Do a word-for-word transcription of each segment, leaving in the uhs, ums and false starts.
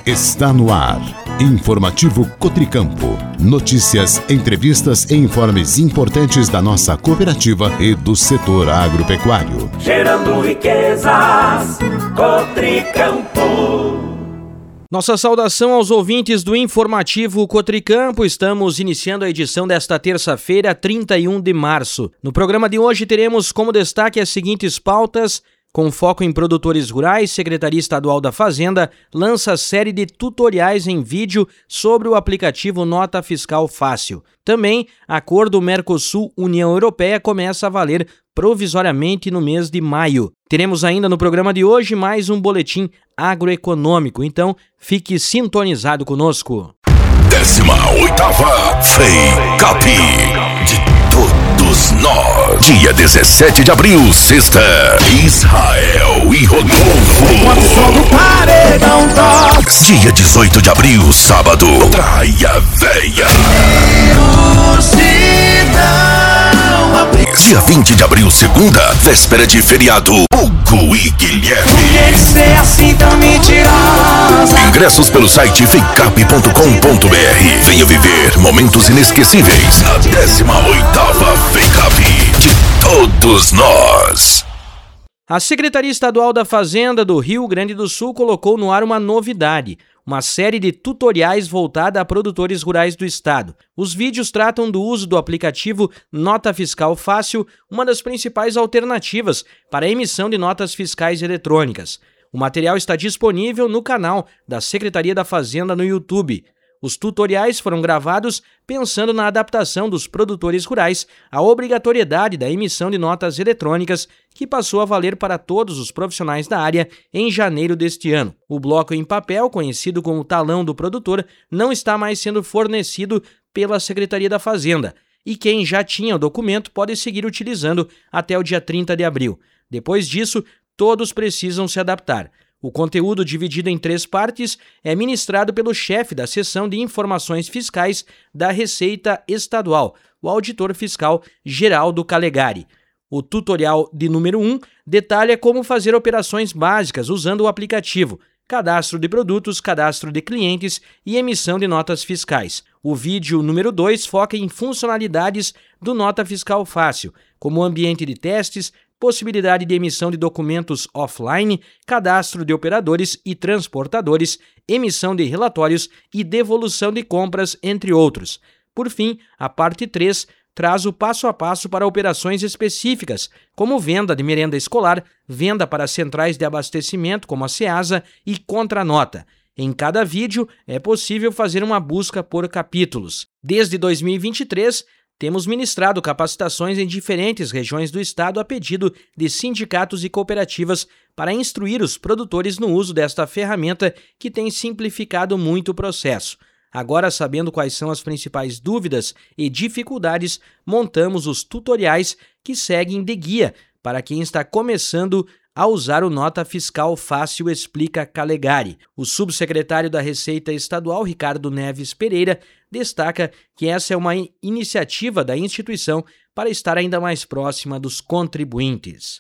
Está no ar. Informativo Cotricampo. Notícias, entrevistas e informes importantes da nossa cooperativa e do setor agropecuário. Gerando riquezas, Cotricampo. Nossa saudação aos ouvintes do Informativo Cotricampo. Estamos iniciando a edição desta terça-feira, trinta e um de março. No programa de hoje teremos como destaque as seguintes pautas. Com foco em produtores rurais, Secretaria Estadual da Fazenda lança série de tutoriais em vídeo sobre o aplicativo Nota Fiscal Fácil. Também, acordo Mercosul-União Europeia começa a valer provisoriamente no mês de maio. Teremos ainda no programa de hoje mais um boletim agroeconômico, então fique sintonizado conosco. Décima oitava FEICAP de todos nós. Dia dezessete de abril, sexta. Israel e Rodolfo. Dia dezoito de abril, sábado. Praia Véia. Dia vinte de abril, segunda, véspera de feriado. Hugo e Guilherme. Ingressos pelo site feicap ponto com ponto br. Venha viver momentos inesquecíveis na décima oitava FEICAP de todos nós. A Secretaria Estadual da Fazenda do Rio Grande do Sul colocou no ar uma novidade, uma série de tutoriais voltada a produtores rurais do estado. Os vídeos tratam do uso do aplicativo Nota Fiscal Fácil, uma das principais alternativas para a emissão de notas fiscais eletrônicas. O material está disponível no canal da Secretaria da Fazenda no YouTube. Os tutoriais foram gravados pensando na adaptação dos produtores rurais à obrigatoriedade da emissão de notas eletrônicas, que passou a valer para todos os profissionais da área em janeiro deste ano. O bloco em papel, conhecido como talão do produtor, não está mais sendo fornecido pela Secretaria da Fazenda, e quem já tinha o documento pode seguir utilizando até o dia trinta de abril. Depois disso, todos precisam se adaptar. O conteúdo, dividido em três partes, é ministrado pelo chefe da Seção de Informações Fiscais da Receita Estadual, o auditor fiscal Geraldo Calegari. O tutorial de número um detalha como fazer operações básicas usando o aplicativo, cadastro de produtos, cadastro de clientes e emissão de notas fiscais. O vídeo número dois foca em funcionalidades do Nota Fiscal Fácil, como ambiente de testes, possibilidade de emissão de documentos offline, cadastro de operadores e transportadores, emissão de relatórios e devolução de compras, entre outros. Por fim, a parte três traz o passo a passo para operações específicas, como venda de merenda escolar, venda para centrais de abastecimento, como a Ceasa, e contranota. Em cada vídeo, é possível fazer uma busca por capítulos. Desde dois mil e vinte e três, temos ministrado capacitações em diferentes regiões do estado a pedido de sindicatos e cooperativas para instruir os produtores no uso desta ferramenta que tem simplificado muito o processo. Agora, sabendo quais são as principais dúvidas e dificuldades, montamos os tutoriais que seguem de guia para quem está começando a usar o Nota Fiscal Fácil, explica Calegari. O subsecretário da Receita Estadual, Ricardo Neves Pereira, destaca que essa é uma iniciativa da instituição para estar ainda mais próxima dos contribuintes.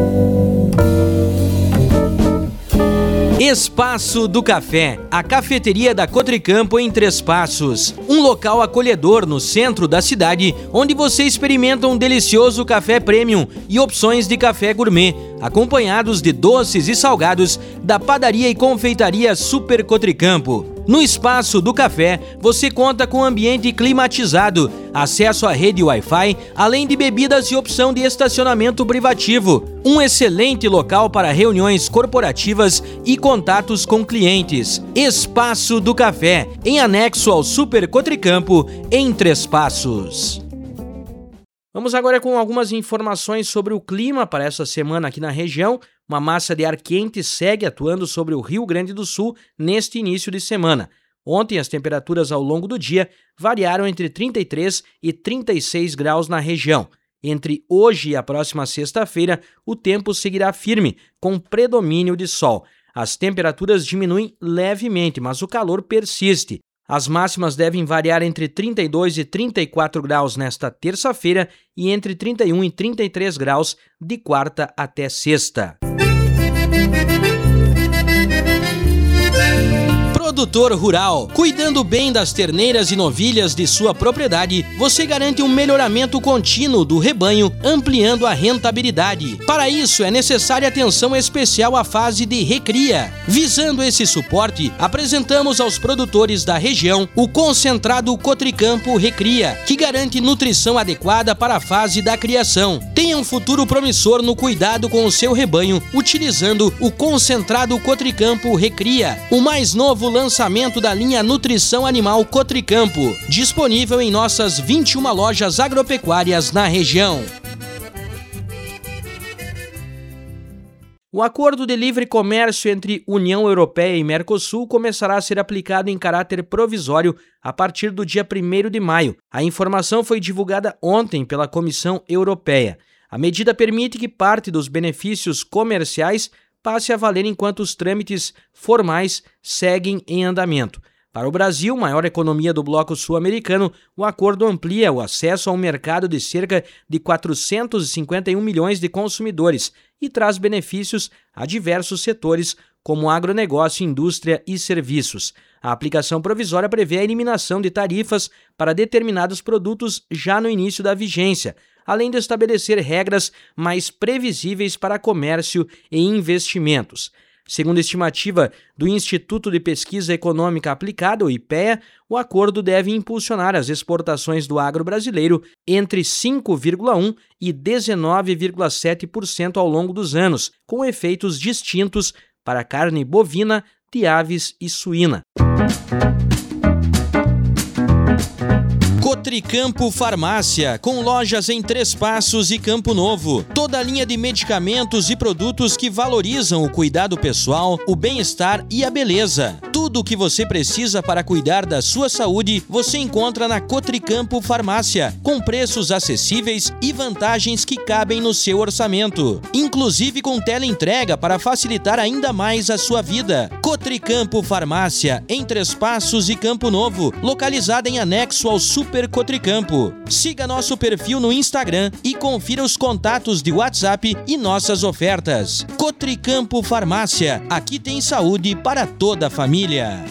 Espaço do Café, a cafeteria da Cotricampo em Três Passos. Um local acolhedor no centro da cidade, onde você experimenta um delicioso café premium e opções de café gourmet, acompanhados de doces e salgados da padaria e confeitaria Super Cotricampo. No Espaço do Café, você conta com ambiente climatizado, acesso à rede Wi-Fi, além de bebidas e opção de estacionamento privativo. Um excelente local para reuniões corporativas e contatos com clientes. Espaço do Café, em anexo ao Super Cotricampo, em Três Passos. Vamos agora com algumas informações sobre o clima para essa semana aqui na região. Uma massa de ar quente segue atuando sobre o Rio Grande do Sul neste início de semana. Ontem, as temperaturas ao longo do dia variaram entre trinta e três e trinta e seis graus na região. Entre hoje e a próxima sexta-feira, o tempo seguirá firme, com predomínio de sol. As temperaturas diminuem levemente, mas o calor persiste. As máximas devem variar entre trinta e dois e trinta e quatro graus nesta terça-feira e entre trinta e um e trinta e três graus de quarta até sexta. Produtor rural. Cuidando bem das terneiras e novilhas de sua propriedade, você garante um melhoramento contínuo do rebanho, ampliando a rentabilidade. Para isso, é necessária atenção especial à fase de recria. Visando esse suporte, apresentamos aos produtores da região o concentrado Cotricampo Recria, que garante nutrição adequada para a fase da criação. Tenha um futuro promissor no cuidado com o seu rebanho, utilizando o concentrado Cotricampo Recria, o mais novo lançamento da linha Nutrição Animal Cotricampo, disponível em nossas vinte e uma lojas agropecuárias na região. O acordo de livre comércio entre União Europeia e Mercosul começará a ser aplicado em caráter provisório a partir do dia primeiro de maio. A informação foi divulgada ontem pela Comissão Europeia. A medida permite que parte dos benefícios comerciais passe a valer enquanto os trâmites formais seguem em andamento. Para o Brasil, maior economia do bloco sul-americano, o acordo amplia o acesso a um mercado de cerca de quatrocentos e cinquenta e um milhões de consumidores e traz benefícios a diversos setores, como agronegócio, indústria e serviços. A aplicação provisória prevê a eliminação de tarifas para determinados produtos já no início da vigência, além de estabelecer regras mais previsíveis para comércio e investimentos. Segundo a estimativa do Instituto de Pesquisa Econômica Aplicada, o I P E A, o acordo deve impulsionar as exportações do agro brasileiro entre cinco vírgula um por cento e dezenove vírgula sete por cento ao longo dos anos, com efeitos distintos para a carne bovina, de aves e suína. Cotricampo Farmácia, com lojas em Três Passos e Campo Novo. Toda a linha de medicamentos e produtos que valorizam o cuidado pessoal, o bem-estar e a beleza. Tudo o que você precisa para cuidar da sua saúde, você encontra na Cotricampo Farmácia, com preços acessíveis e vantagens que cabem no seu orçamento. Inclusive com teleentrega para facilitar ainda mais a sua vida. Cotricampo Farmácia, em Três Passos e Campo Novo, localizada em anexo ao Super Cotricampo. Siga nosso perfil no Instagram e confira os contatos de WhatsApp e nossas ofertas. Cotricampo Farmácia, aqui tem saúde para toda a família.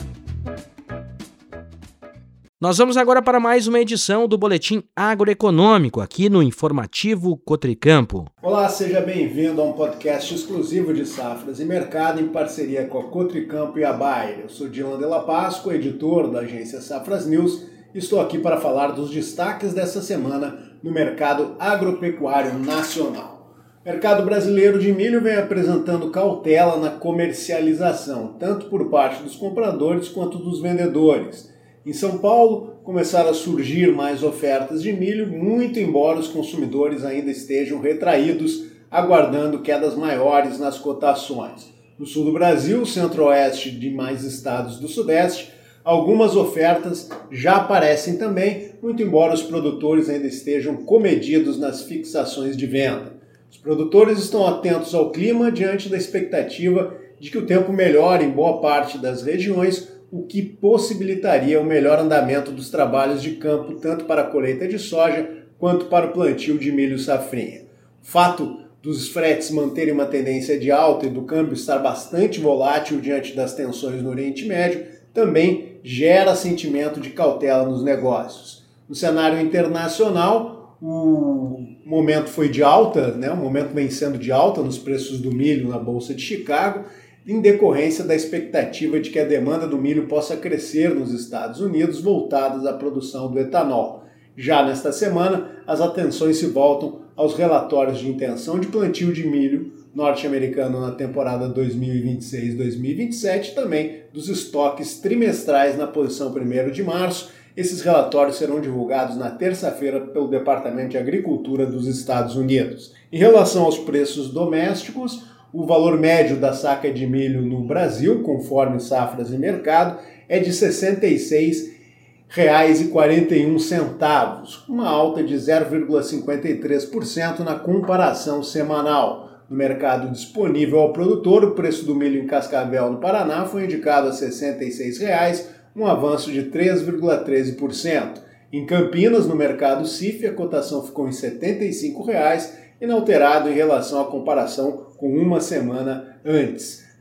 Nós vamos agora para mais uma edição do Boletim Agroeconômico, aqui no Informativo Cotricampo. Olá, seja bem-vindo a um podcast exclusivo de safras e mercado em parceria com a Cotricampo e a Bayer. Eu sou Dylan de la Pasco, editor da agência Safras News, e estou aqui para falar dos destaques dessa semana no mercado agropecuário nacional. O mercado brasileiro de milho vem apresentando cautela na comercialização, tanto por parte dos compradores quanto dos vendedores. Em São Paulo, começaram a surgir mais ofertas de milho, muito embora os consumidores ainda estejam retraídos, aguardando quedas maiores nas cotações. No sul do Brasil, centro-oeste e demais estados do sudeste, algumas ofertas já aparecem também, muito embora os produtores ainda estejam comedidos nas fixações de venda. Os produtores estão atentos ao clima diante da expectativa de que o tempo melhore em boa parte das regiões, o que possibilitaria o melhor andamento dos trabalhos de campo, tanto para a colheita de soja quanto para o plantio de milho safrinha. O fato dos fretes manterem uma tendência de alta e do câmbio estar bastante volátil diante das tensões no Oriente Médio também gera sentimento de cautela nos negócios. No cenário internacional, o momento foi de alta, né? O momento vem sendo de alta nos preços do milho na Bolsa de Chicago, em decorrência da expectativa de que a demanda do milho possa crescer nos Estados Unidos, voltadas à produção do etanol. Já nesta semana, as atenções se voltam aos relatórios de intenção de plantio de milho norte-americano na temporada dois mil e vinte e seis dois mil e vinte e sete, também dos estoques trimestrais na posição primeiro de março. Esses relatórios serão divulgados na terça-feira pelo Departamento de Agricultura dos Estados Unidos. Em relação aos preços domésticos, o valor médio da saca de milho no Brasil, conforme Safras e Mercado, é de sessenta e seis reais e quarenta e um centavos, uma alta de zero vírgula cinquenta e três por cento na comparação semanal. No mercado disponível ao produtor, o preço do milho em Cascavel, no Paraná, foi indicado a sessenta e seis reais, um avanço de três vírgula treze por cento. Em Campinas, no mercado C I F, a cotação ficou em setenta e cinco reais, inalterado em relação à comparação com uma semana antes.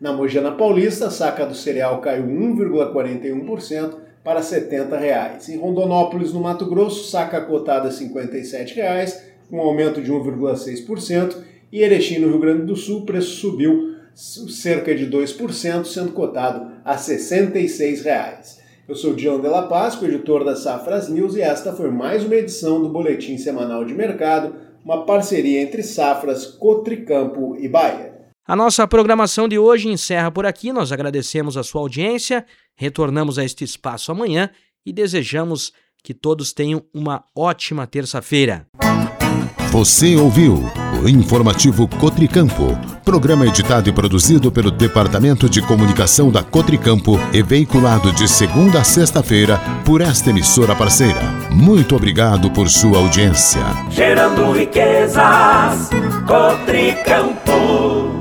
Na Mogiana Paulista, a saca do cereal caiu um vírgula quarenta e um por cento para setenta reais. Em Rondonópolis, no Mato Grosso, saca cotada a cinquenta e sete reais, com um aumento de um vírgula seis por cento. E Erechim, no Rio Grande do Sul, o preço subiu cerca de dois por cento, sendo cotado a sessenta e seis reais. Eu sou Dion Della Paz, editor da Safras News, e esta foi mais uma edição do Boletim Semanal de Mercado, uma parceria entre Safras, Cotricampo e Bayer. A nossa programação de hoje encerra por aqui. Nós agradecemos a sua audiência, retornamos a este espaço amanhã e desejamos que todos tenham uma ótima terça-feira. Você ouviu o Informativo Cotricampo, programa editado e produzido pelo Departamento de Comunicação da Cotricampo e veiculado de segunda a sexta-feira por esta emissora parceira. Muito obrigado por sua audiência. Gerando riquezas, Cotricampo.